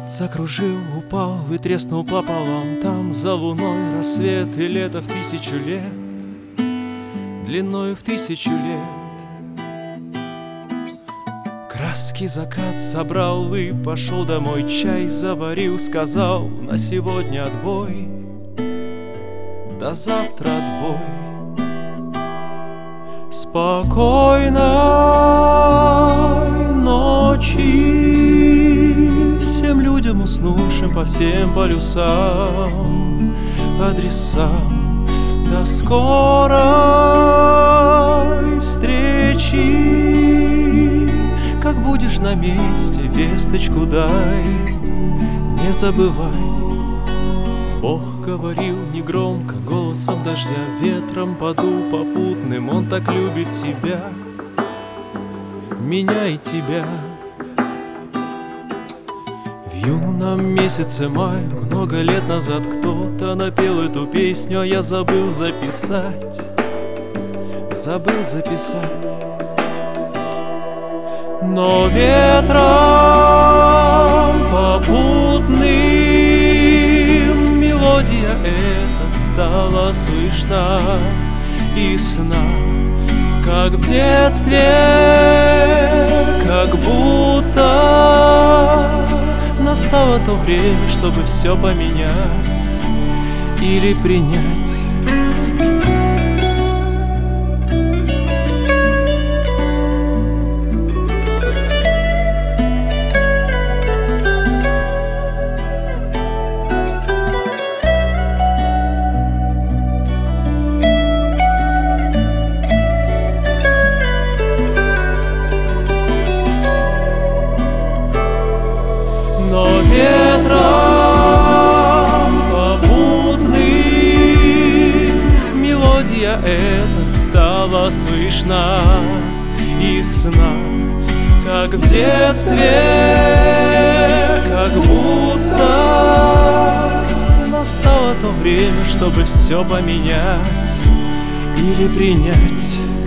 Мост закружил, упал и треснул пополам. Там за луной рассвет и лето в 1000 лет, длиною в 1000 лет. Краски закат собрал и пошел домой. Чай заварил, сказал: на сегодня отбой, до завтра отбой. Спокойной ночи всем людям, уснувшим по всем полюсам, адресам. До скорой встречи. Как будешь на месте, весточку дай, не забывай. Бог говорил негромко, голосом дождя, ветром подул попутным. Он так любит тебя, меня и тебя. В юном месяце май, много лет назад, кто-то напел эту песню, а я забыл записать. Но ветром попутным мелодия эта стала слышна и сна, как в детстве, как будто настало то время, чтобы все поменять или принять. Но ветром попутным мелодия эта стала слышна и сна, как в детстве, как будто настало то время, чтобы все поменять или принять.